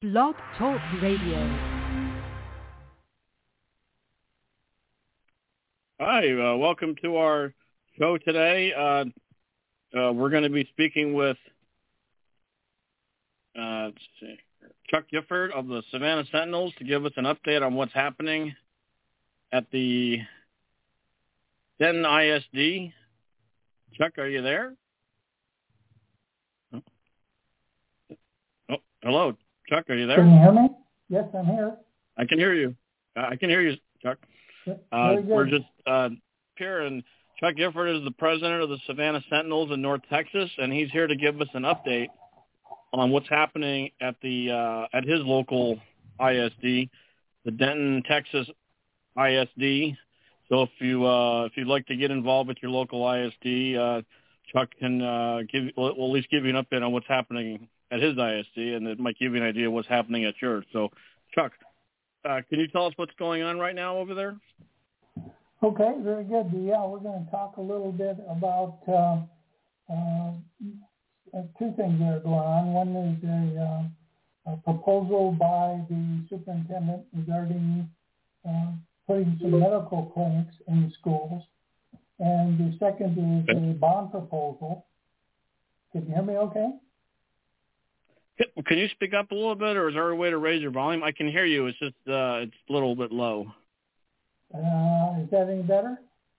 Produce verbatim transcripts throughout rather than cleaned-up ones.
Blog Talk Radio. Hi, uh, welcome to our show today. Uh, uh, we're going to be speaking with uh, let's see, Chuck Gifford of the Savannah Sentinels to give us an update on what's happening at the Denton I S D. Chuck, are you there? Oh, oh hello, Chuck, are you there? Can you hear me? Yes, I'm here. I can hear you. Uh, I can hear you, Chuck. Uh, we're just uh, here, and Chuck Gifford is the president of the Savannah Sentinels in North Texas, and he's here to give us an update on what's happening at the uh, at his local I S D, the Denton, Texas I S D. So if you uh, if you'd like to get involved with your local I S D, uh, Chuck can uh, give will at least give you an update on what's happening at his I S D, and it might give you an idea of what's happening at yours. So, Chuck, uh, can you tell us what's going on right now over there? Okay, very good. Yeah, we're going to talk a little bit about uh, uh, two things that are going on. One is a, uh, a proposal by the superintendent regarding uh, putting some medical clinics in schools. And the second is a bond proposal. Can you hear me okay? Can you speak up a little bit, or is there a way to raise your volume? I can hear you. It's just uh, it's a little bit low. Uh, is that any better?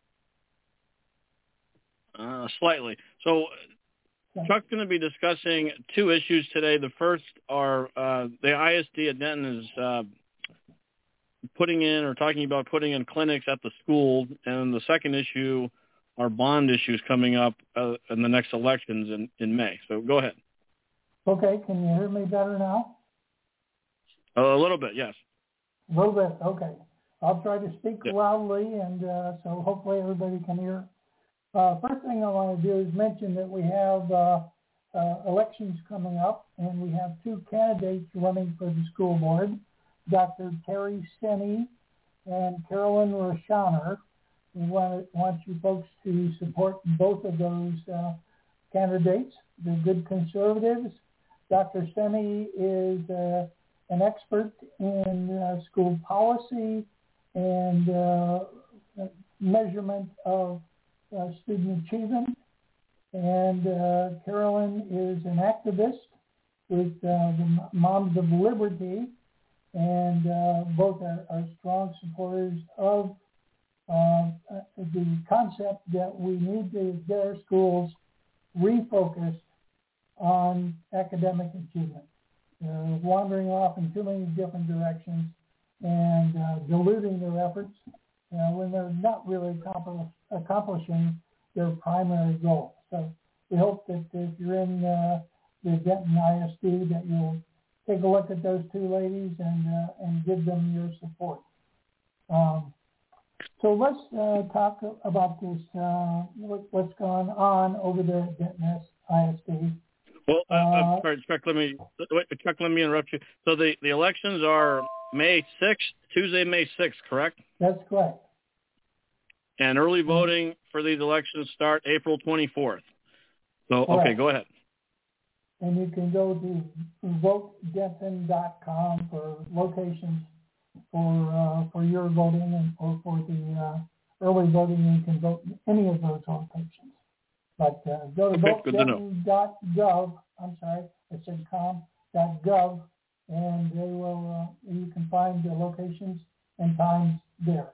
Uh, slightly. So okay. Chuck's going to be discussing two issues today. The first are uh, the I S D at Denton is uh, putting in or talking about putting in clinics at the school, and the second issue are bond issues coming up uh, in the next elections in, in May. So go ahead. Okay, can you hear me better now? Uh, a little bit, yes. A little bit, okay. I'll try to speak yeah. loudly, and uh, so hopefully everybody can hear. Uh, first thing I want to do is mention that we have uh, uh, elections coming up, and we have two candidates running for the school board, Doctor Terry Senney and Carolyn Roshauner. We want, want you folks to support both of those uh, candidates. They're good conservatives. Doctor Senney is uh, an expert in uh, school policy and uh, measurement of uh, student achievement. And uh, Carolyn is an activist with uh, the Moms of Liberty, and uh, both are, are strong supporters of uh, the concept that we need to get our schools refocused on academic achievement. They're wandering off in too many different directions and uh, diluting their efforts uh, when they're not really accompli- accomplishing their primary goal. So we hope that if you're in uh, the Denton I S D that you'll take a look at those two ladies and uh, and give them your support. Um, so let's uh, talk about this, uh, what, what's going on over there at Denton I S D. Well, uh, uh, sorry, Chuck, let me, wait, Chuck, let me interrupt you. So the, the elections are May sixth, Tuesday, May sixth, correct? That's correct. And early voting for these elections start April twenty-fourth. So, correct. Okay, go ahead. And you can go to vote denton dot com for locations for uh, for your voting and or for the uh, early voting. You can vote in any of those locations. But uh, go to okay, vote denton dot gov. I'm sorry, I said com dot gov, and they will. Uh, you can find the locations and times there.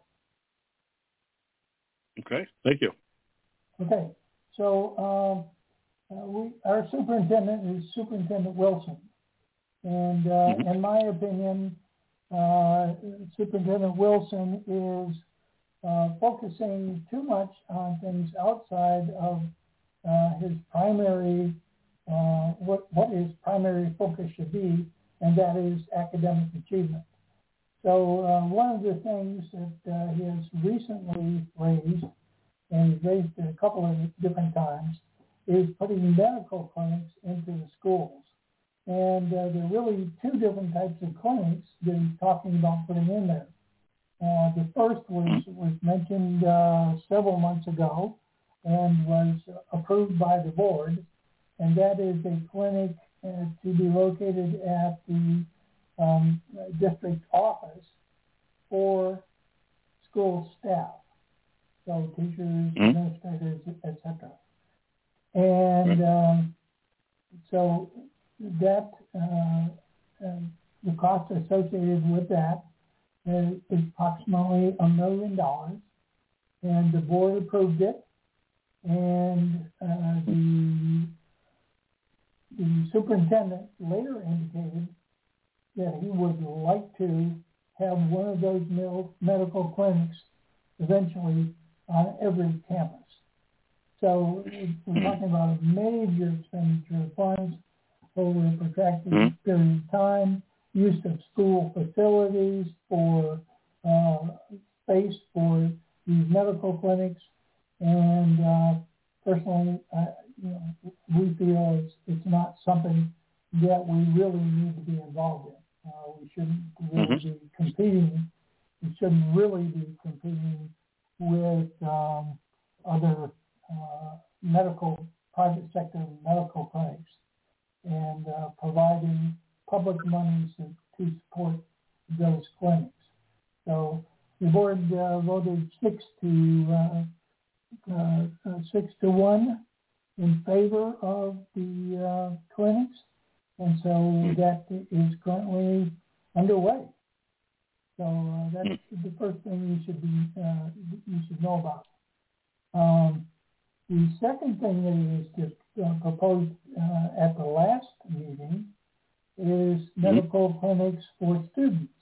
Okay, thank you. Okay, so um, uh, we our superintendent is Superintendent Wilson, and uh, mm-hmm. in my opinion, uh, Superintendent Wilson is uh, focusing too much on things outside of Uh, his primary, uh, what, what his primary focus should be, and that is academic achievement. So uh, one of the things that uh, he has recently raised, and he's raised it a couple of different times, is putting medical clinics into the schools. And uh, there are really two different types of clinics that he's talking about putting in there. Uh, the first was, was mentioned uh, several months ago, and was approved by the board, and that is a clinic uh, to be located at the district office for school staff, so teachers, mm-hmm. administrators, et cetera. And um, so that uh, uh, the cost associated with that is, is approximately a million dollars, and the board approved it, and uh, the the superintendent later indicated that he would like to have one of those medical clinics eventually on every campus. So we're talking about a major expenditure of funds over a protracted mm-hmm. period of time, use of school facilities for uh, space for these medical clinics, and uh, personally, uh, you know, we feel it's, it's not something that we really need to be involved in. Uh, we shouldn't really mm-hmm. be competing. We shouldn't really be competing with um, other uh, medical, private sector medical clinics and uh, providing public monies to, to support those clinics. So the board uh, voted six to uh, uh, uh, six to one in favor of the uh, clinics, and so mm-hmm. that is currently underway. So uh, that's mm-hmm. the first thing you should be uh, you should know about. Um, the second thing that is just uh, proposed uh, at the last meeting is mm-hmm. medical clinics for students.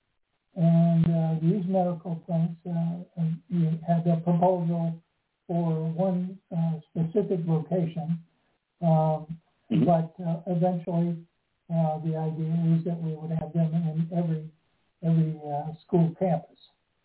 And uh, these medical clinics uh, uh, had a proposal for one uh, specific location, um, mm-hmm. but uh, eventually uh, the idea is that we would have them in every every uh, school campus.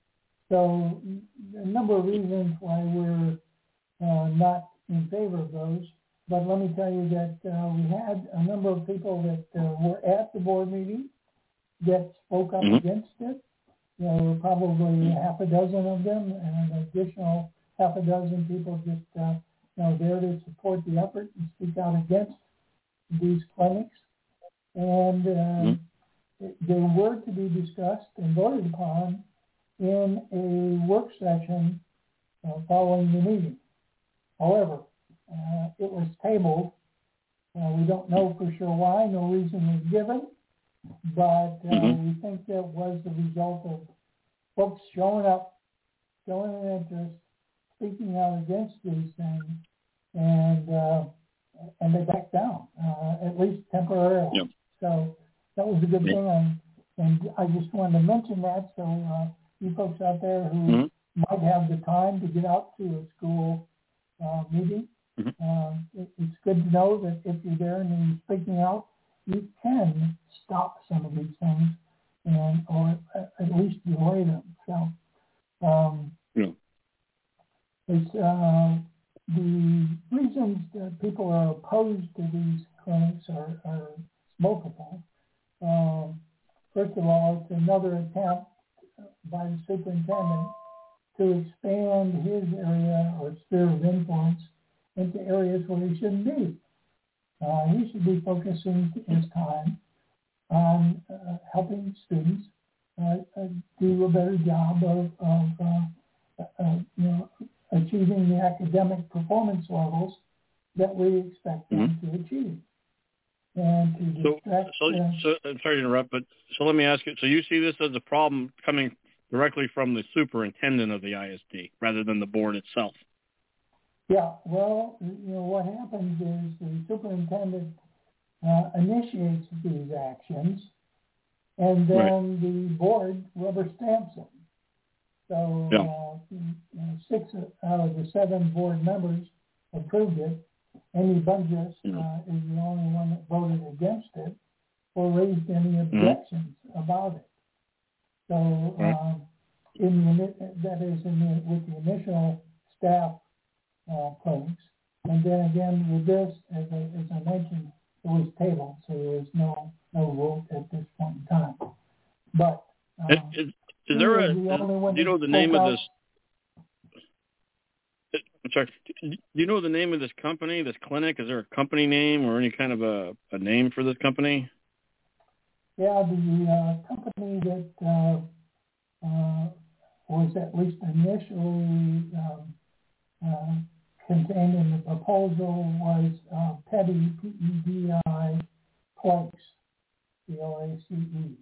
So a number of reasons why we're uh, not in favor of those, but let me tell you that uh, we had a number of people that uh, were at the board meeting that spoke up mm-hmm. against it. There were probably half a dozen of them, and an additional half a dozen people just uh, you know, there to support the effort and speak out against these clinics. And uh, mm-hmm. they were to be discussed and voted upon in a work session uh, following the meeting. However, uh, it was tabled. Uh, we don't know for sure why. No reason was given. But uh, mm-hmm. we think that was the result of folks showing up, showing an interest, speaking out against these things, and uh, and they backed down, uh, at least temporarily. Yep. So that was a good yep. thing, and, and I just wanted to mention that so uh, you folks out there who mm-hmm. might have the time to get out to a school uh, meeting, mm-hmm. uh, it, it's good to know that if you're there and you're speaking out, you can stop some of these things and or at least delay them. So um, yeah. it's uh, the reasons that people are opposed to these clinics are, are multiple. Um, first of all, it's another attempt by the superintendent to expand his area or sphere of influence into areas where he shouldn't be. Uh, he should be focusing his time on uh, helping students uh, uh, do a better job of, of uh, uh, you know, achieving the academic performance levels that we expect them mm-hmm. to achieve. And to distract, so, so, uh, so, I'm sorry to interrupt, but so let me ask you. So you see this as a problem coming directly from the superintendent of the I S D rather than the board itself? Yeah, well, you know, what happens is the superintendent uh, initiates these actions, and then right. the board rubber stamps them. So yeah. uh, you know, six out of the seven board members approved it. Amy Bunges yeah. uh, is the only one that voted against it or raised any objections mm-hmm. about it. So right. um, in the, that is in the, with the initial staff Uh, clinics. And then again with this, as I, as I mentioned, it was tabled, so there was no no vote at this point in time. But um, is, is, is there a? The do you know the name of this? I'm sorry. Do you know the name of this company, this clinic? Is there a company name or any kind of a, a name for this company? Yeah, the uh, company that uh, uh, was at least initially um, uh, contained in the proposal was uh, PEDI, P E D I, Place, P L A C E.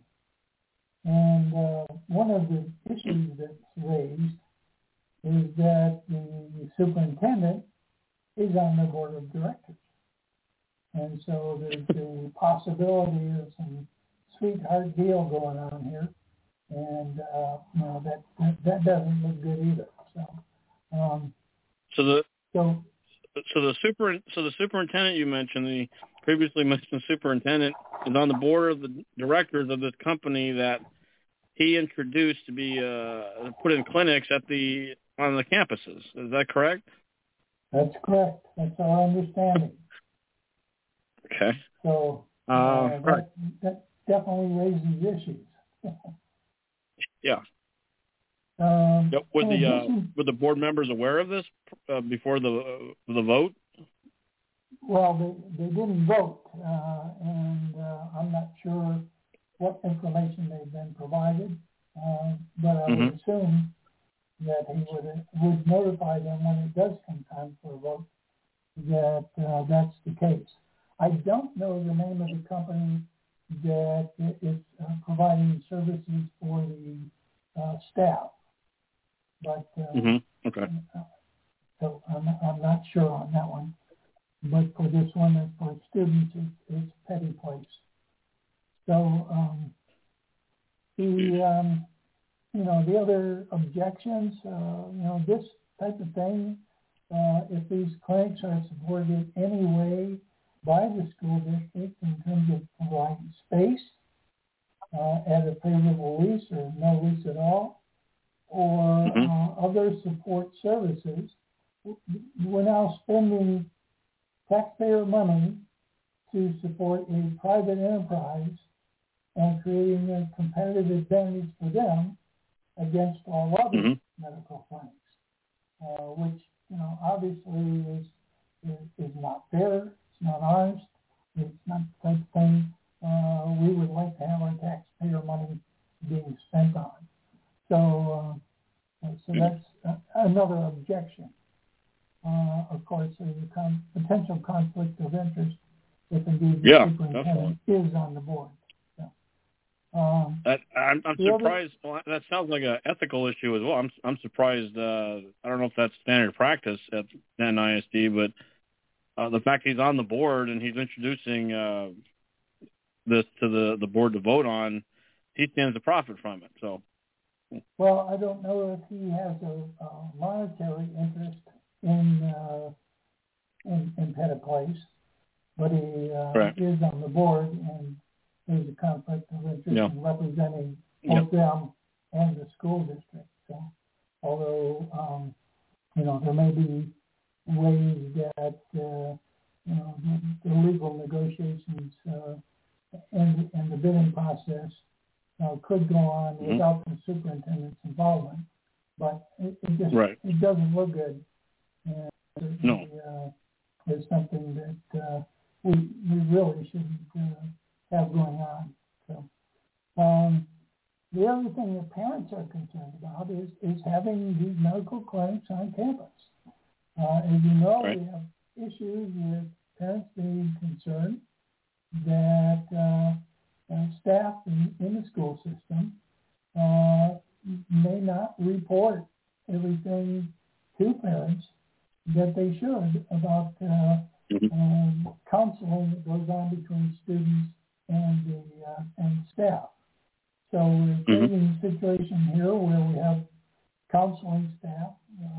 And uh, one of the issues that's raised is that the superintendent is on the board of directors. And so there's the possibility of some sweetheart deal going on here. And, uh, you know, that, that, that doesn't look good either. So, um, so the, so, so the super, so the superintendent you mentioned, the previously mentioned superintendent, is on the board of the directors of this company that he introduced to be, uh, put in clinics at the, on the campuses. Is that correct? That's correct. That's our understanding. Okay. So uh, uh, that, right. that definitely raises issues. Yeah. Um, yep. Were the addition, uh, were the board members aware of this uh, before the uh, the vote? Well, they, they didn't vote, uh, and uh, I'm not sure what information they've been provided, uh, but I mm-hmm. would assume that he would would notify them when it does come time for a vote that uh, that's the case. I don't know the name of the company that is uh, providing services for the uh, staff, but uh, mm-hmm. okay. Uh, so I'm, I'm not sure on that one. But for this one, for students, it's, it's PEDI Place. So um, the um, you know the other objections, uh, you know this type of thing. Uh, if these clinics are supported in any way by the school district in terms of providing space uh, at a favorable lease or no lease at all, or mm-hmm. uh, other support services, we're now spending taxpayer money to support a private enterprise and creating a competitive advantage for them against all other mm-hmm. medical clinics, uh, which, you know, obviously is, is is not fair, it's not honest, it's not the type of thing uh, we would like to have our taxpayer money being spent on. So, uh, so that's uh, another objection. Uh, of course, there's a con- potential conflict of interest if indeed the yeah, superintendent definitely. is on the board. So, um, that, I'm, I'm the surprised. Other, well, that sounds like an ethical issue as well. I'm I'm surprised. Uh, I don't know if that's standard practice at N I S D, but uh, the fact he's on the board and he's introducing uh, this to the, the board to vote on, he stands to profit from it. So, well, I don't know if he has a, a monetary interest in uh, in, in PEDI Place, but he uh, right. is on the board, and there's a conflict of interest yeah. in representing both yeah. them and the school district. So, although um, you know there may be ways that uh, you know the, the legal negotiations uh, and and the bidding process uh, could go on mm-hmm. without the superintendent's involvement, but it, it just right. it doesn't look good. And no. uh, is something that uh, we we really shouldn't uh, have going on. So um, the other thing that parents are concerned about is is having these medical clinics on campus. Uh, as you know, right. we have issues with parents being concerned that uh, uh, staff in, in the school system uh, may not report everything to parents that they should about uh, mm-hmm. um, counseling that goes on between students and the uh, and staff. So we're creating mm-hmm. a situation here where we have counseling staff,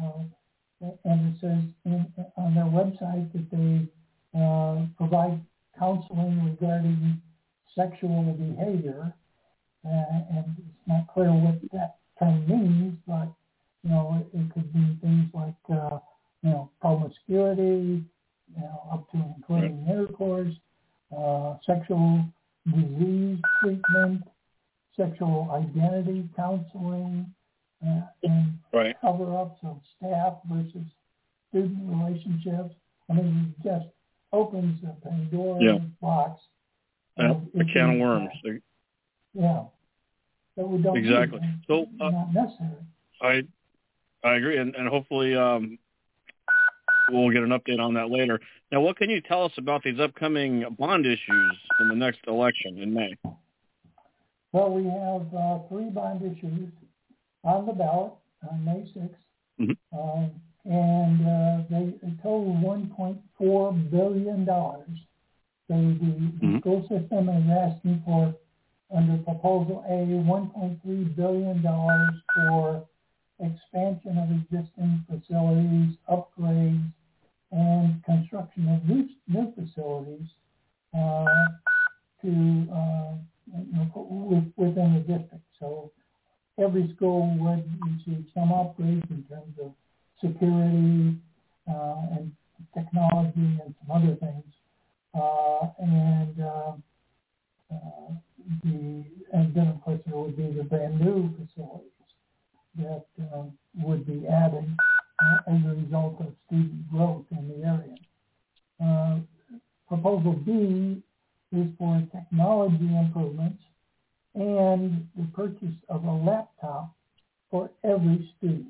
uh, and it says in, on their website that they uh, provide counseling regarding sexual behavior, uh, and it's not clear what that term means, but you know it, it could mean things like uh, you know promiscuity, you know up to and including right. intercourse, uh, sexual disease treatment, sexual identity counseling, uh, and right. cover-ups of staff versus student relationships. I mean, it just opens the Pandora's yeah. box. Uh, a can of worms. Yeah. That we don't exactly. Need. So uh, not necessary. I I agree, and, and hopefully um, we'll get an update on that later. Now, what can you tell us about these upcoming bond issues in the next election in May? Well, we have uh, three bond issues on the ballot on May sixth, mm-hmm. uh, and uh, they, they total one point four billion dollars. So the, the mm-hmm. school system is asking for, under Proposal A, one point three billion dollars for expansion of existing facilities, upgrades, and construction of new, new facilities uh, to uh, you know, within the district. So every school would receive some upgrades in terms of security uh, and technology and some other things. Uh, and uh, uh, the and then of course there would be the brand new facilities that uh, would be added uh, as a result of student growth in the area. Uh, Proposal B is for technology improvements and the purchase of a laptop for every student.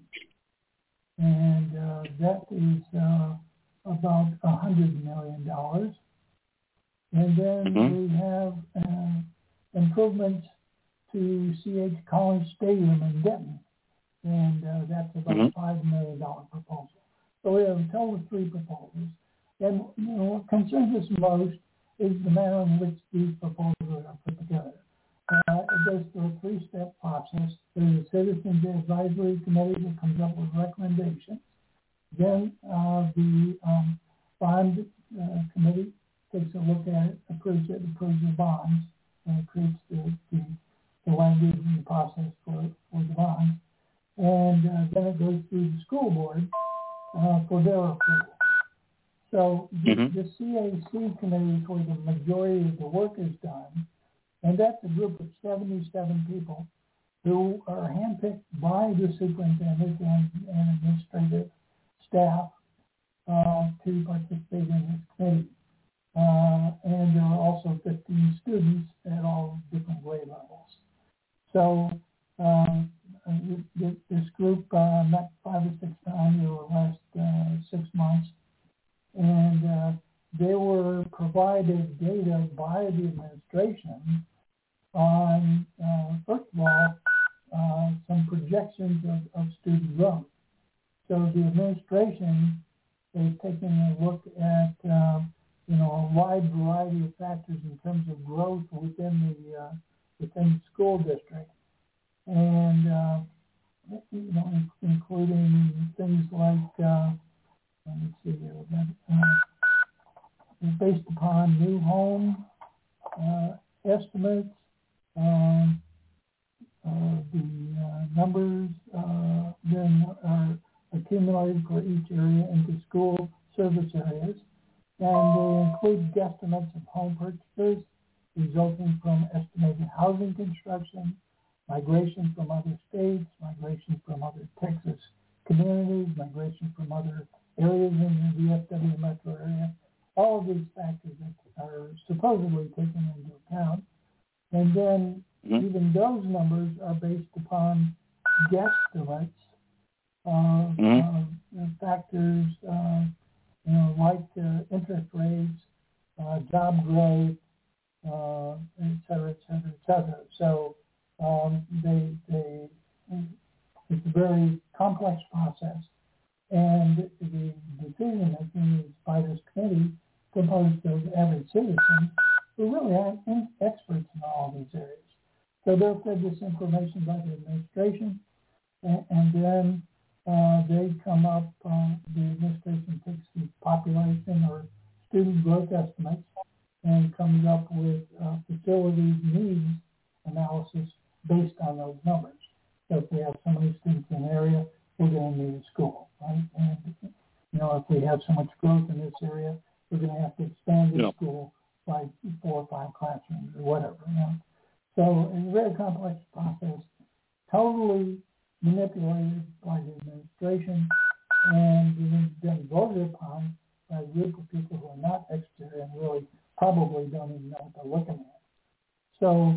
And uh, that is uh, about one hundred million dollars. And then mm-hmm. we have uh, improvements to C H Collins Stadium in Denton. And uh, that's about mm-hmm. a five million dollars proposal. So we have a total of three proposals. And you know, what concerns us most is the manner in which these proposals are put together. Uh, it goes through a three-step process. There's a Citizens Advisory Committee that comes up with recommendations. Then uh, the um, Bond uh, Committee takes a look at it, approves it, approves the bonds, and creates the, the, the language and the process for, for the bonds. And uh, then it goes through the school board uh, for their approval. So the, mm-hmm. the C A C committee is where the majority of the work is done, and that's a group of seventy-seven people who are handpicked by the superintendent and, and administrative staff uh, to participate in this committee. Uh, and there are also fifteen students at all different grade levels. So um, this, this group uh, met five or six times over the last uh, six months. And uh, they were provided data by the administration on, uh, first of all, uh, some projections of, of student growth. So the administration is taking a look at, uh, you know, a wide variety of factors in terms of growth within the uh, within the school district, and uh, you know, including things like. Uh, Let's see here. Uh, based upon new home uh, estimates, um, uh, the uh, numbers uh, then are accumulated for each area into school service areas, and they include guesstimates of home purchases resulting from estimated housing construction, migration from other states, migration from other Texas communities, migration from other areas in the D F W metro area. All of these factors are supposedly taken into account. And then mm-hmm. even those numbers are based upon guesstimates of mm-hmm. uh, factors uh, you know, like uh, interest rates, uh, job growth, uh, et cetera, et cetera, et cetera. So um, they, they, it's a very complex process. And the decision making is by this committee composed of average citizens who really aren't experts in all of these areas. So they'll fed this information by the administration, and, and then uh, they come up, uh, the administration takes the population or student growth estimates and comes up with uh, facilities needs analysis based on those numbers. So if we have so many students in an area, we're going to need a school, right? And, you know, if we have so much growth in this area, we're going to have to expand the yeah. school by four or five classrooms or whatever, you know. So it's a very complex process, totally manipulated by the administration, and then voted upon by a group of people who are not expert and really probably don't even know what they're looking at. So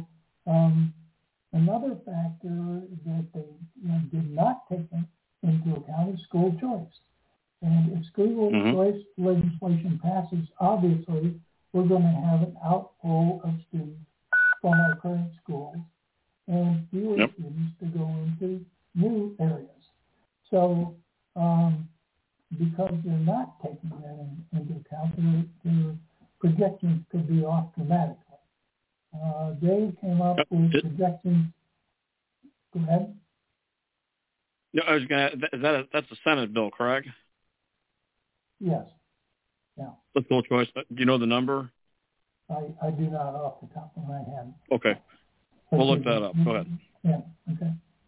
Um, another factor that they you know, did not take into account is school choice. And if school mm-hmm. choice legislation passes, obviously we're going to have an outflow of students from our current schools and fewer yep. students to go into new areas. So um, because they're not taking that in, into account, their, their projections could be off dramatically. Uh, Dave came up with projections. Go ahead. No, I was going to. Is that a, that's a Senate bill, correct? Yes. Yeah. The school choice. Do you know the number? I, I do not off the top of my head. Okay. But we'll look that up. Go ahead. Yeah. Okay.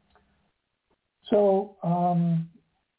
So um,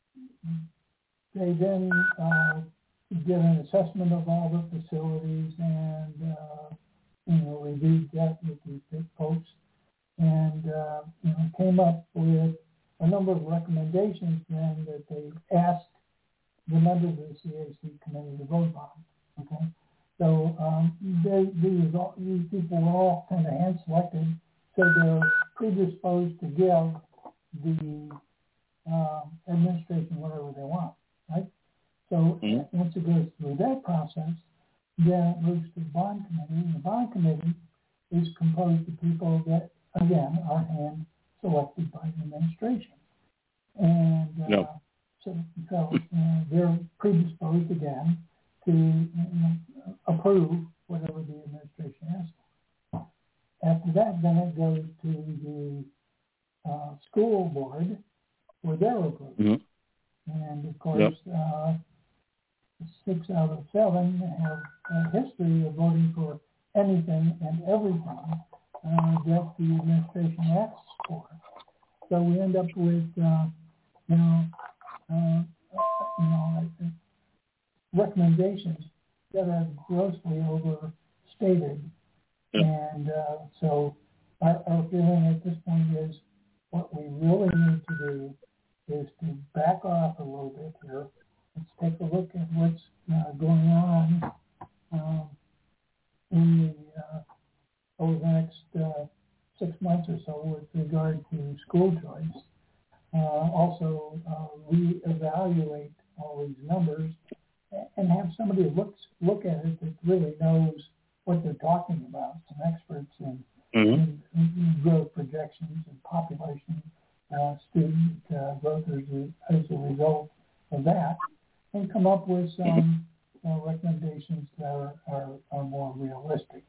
they then uh, did an assessment of all the facilities and uh, you know reviewed that with these big folks and uh, you know came up with a number of recommendations then that they asked the members of the C A C committee to vote on. Okay. So um, they, these, these people were all kind of hand-selected, so they're predisposed to give the um, administration whatever they want, right? So mm-hmm. once it goes through that process, then it moves to the bond committee, and the bond committee is composed of people that, again, are hand-selected by the administration. And uh, no. so, so uh, they're predisposed, again, to you know, approve whatever the administration asks for. After that, then it goes to the uh, school board for their approval. Mm-hmm. And, of course, yep. uh, six out of seven have a history of voting for anything and everything uh, that the administration asks for. So we end up with, uh, you know, uh, you know, recommendations that are grossly overstated. Yeah. And uh, so our, our feeling at this point is what we really need to do is to back off a little bit here. Let's take a look at what's uh, going on um, in the, uh, over the next uh, six months or so with regard to school choice. Uh, also, uh, reevaluate all these numbers and have somebody look look at it that really knows what they're talking about. Some experts in, mm-hmm. in, in growth projections and population uh, student uh, growth as a, as a result of that, and come up with some uh, recommendations that are, are, are more realistic.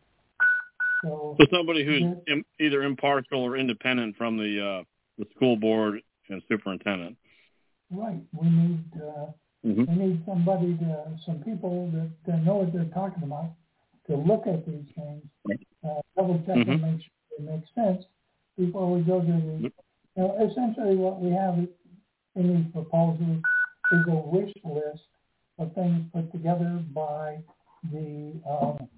So, so somebody who's in, either impartial or independent from the uh, the school board and superintendent. Right. We need. Uh, Mm-hmm. We need somebody, to, some people that, that know what they're talking about to look at these things, uh, double check mm-hmm. and make sure they make sense before we go to the. You know, essentially, what we have in these proposals is a wish list of things put together by the um,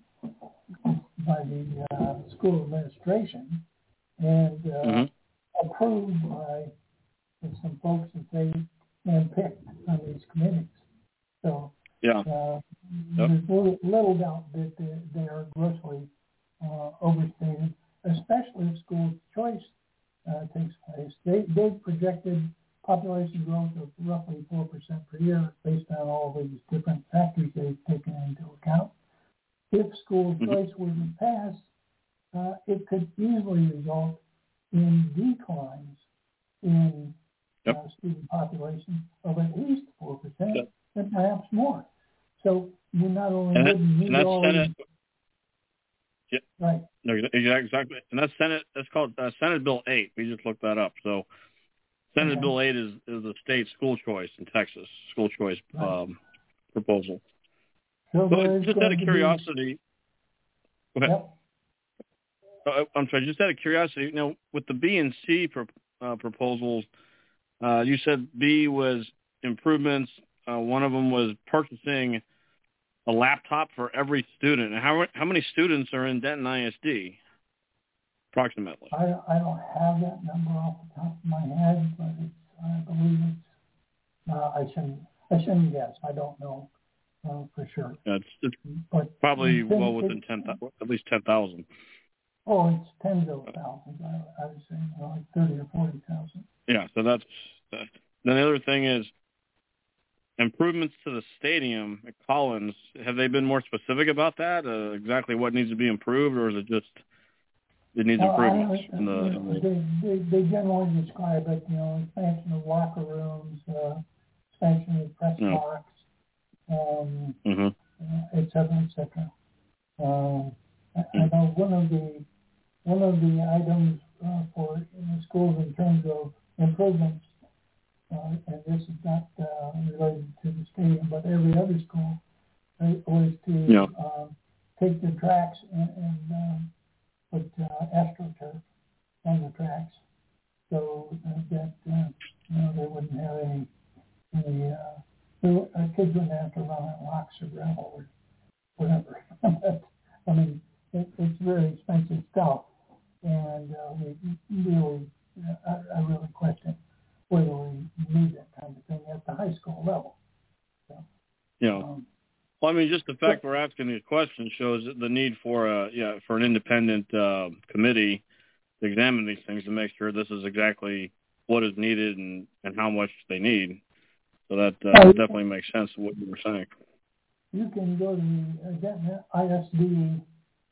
by the uh, school administration and uh, mm-hmm. approved by some folks that they handpicked on these committees. So yeah. uh, yep. there's little, little doubt that they, they are grossly uh, overstated, especially if school choice uh, takes place. They, they've projected population growth of roughly four percent per year based on all these different factors they've taken into account. If school mm-hmm. choice were to pass, uh, it could easily result in declines in Yep. Uh, student population of at least four percent, yep. and perhaps more. So you not only and wouldn't that, need and all Senate, these... Yeah. Right. No, exactly. And that's Senate, that's called uh, Senate Bill eight. We just looked that up. So Senate okay. Bill eight is, is the state school choice in Texas, school choice right. um, proposal. So, so just out of curiosity... Be... Go ahead. Yep. Uh, I'm sorry, just out of curiosity, you know, with the B and C pro, uh, proposals, Uh, you said B was improvements. Uh, one of them was purchasing a laptop for every student. How how many students are in Denton I S D, approximately? I, I don't have that number off the top of my head, but it's, I believe it's. Uh, I shouldn't. I shouldn't guess. I don't know uh, for sure. Yeah, it's, it's but probably it's, well within ten, at least ten thousand. Oh, it's tens of thousands. I, I would say, you know, like thirty or forty thousand. Yeah, so that's that. Then the other thing is improvements to the stadium at Collins. Have they been more specific about that? Uh, exactly what needs to be improved, or is it just it needs well, improvements? I, in the, in the... They, they, they generally describe it, you know, expansion of locker rooms, uh, expansion of press No. box, um, mm-hmm. uh, et cetera, et cetera. Um, I, mm-hmm. I know one of the one of the items uh, for in the schools in terms of improvements, uh, and this is not uh, related to the stadium, but every other school, uh, was to yeah. um, take the tracks and, and um, put uh, astroturf on the tracks, so uh, that uh, you know they wouldn't have any any uh, the uh, kids wouldn't have to run on rocks or gravel or whatever. But, I mean, it, it's very expensive stuff, and uh, we really, uh, I, I really question whether we need that kind of thing at the high school level. So, yeah. Um, Well, I mean, just the fact we're asking these questions shows the need for a yeah for an independent uh, committee to examine these things to make sure this is exactly what is needed and, and how much they need. So that uh, definitely makes sense what you were saying. You can go to I S D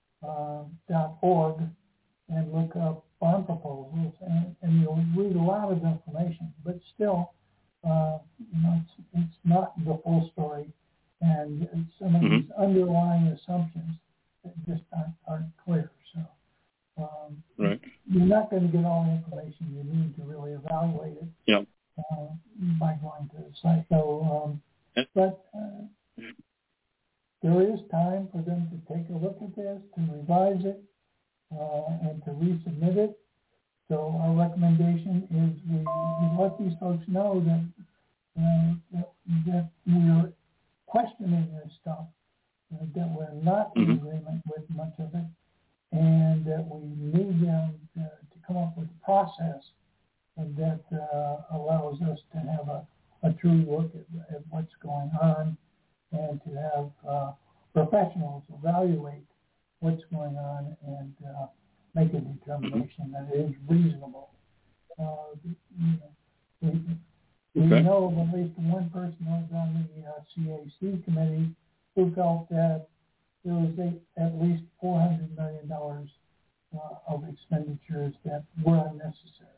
dot org and look up farm proposals, and, and you'll read a lot of information, but still, uh, you know, it's, it's not the full story, and some of mm-hmm. these underlying assumptions that just aren't, aren't clear. So um, right. you're not going to get all the information you need to really evaluate it yep. uh, by going to the site. So, um, but uh, there is time for them to take a look at this, to revise it, uh, and to resubmit it. So our recommendation is we, we let these folks know that, uh, that, that we're questioning this stuff, uh, that we're not in mm-hmm. agreement with much of it, and that we need them to, to come up with a process that uh, allows us to have a, a true look at, at what's going on, and to have uh, professionals evaluate what's going on and uh, make a determination that it is reasonable. Uh, you know, we, we okay. know of at least one person who was on the uh, C A C committee who felt that there was a, at least four hundred million dollars uh, of expenditures that were unnecessary.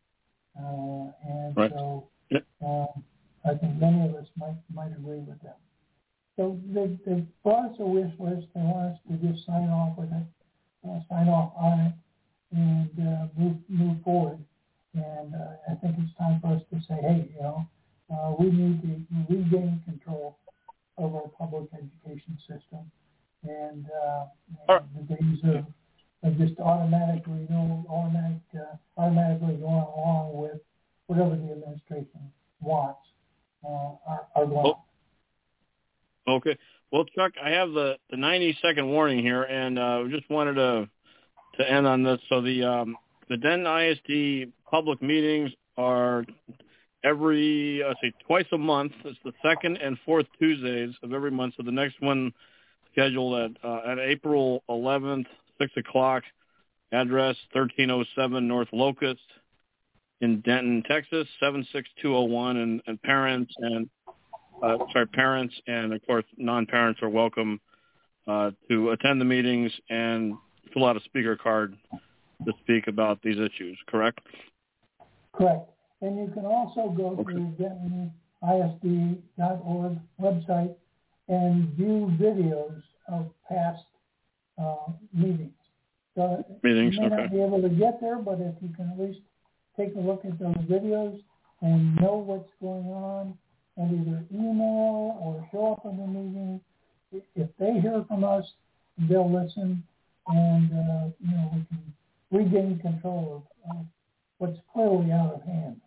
Uh, and right. so yep. um, I think many of us might might agree with them. So they, they brought us a wish list. They want us to just sign off with it, uh, sign off on it, and uh, move move forward. And uh, I think it's time for us to say, hey, you know, uh, we need to regain control of our public education system. And, uh, and the days of, of just automatic renewal, automatic, uh, automatically going along with whatever the administration wants uh, are, are gone. Oh. Okay. Well, Chuck, I have the, the ninety second warning here, and uh, just wanted to to end on this. So the um, the Denton I S D public meetings are every, uh, say, twice a month. It's the second and fourth Tuesdays of every month. So the next one scheduled at uh, at April eleventh, six o'clock. Address thirteen oh seven North Locust in Denton, Texas, seven six two oh one, and, and parents and Uh, sorry, parents and, of course, non-parents are welcome uh, to attend the meetings and fill out a speaker card to speak about these issues, correct? Correct. And you can also go okay. to the Denton I S D dot org website and view videos of past uh, meetings. So meetings, you may okay. not be able to get there, but if you can at least take a look at those videos and know what's going on, and either email or show up in the meeting. If they hear from us, they'll listen, and uh, you know we can regain control of uh, what's clearly out of hand.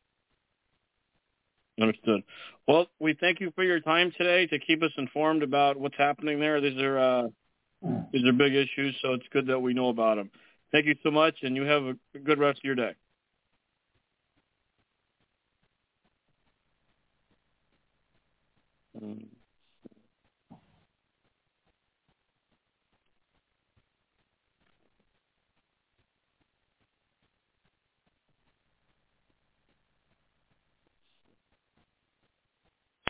Understood. Well, we thank you for your time today to keep us informed about what's happening there. These are uh, mm. these are big issues, so it's good that we know about them. Thank you so much, and you have a good rest of your day. Mm.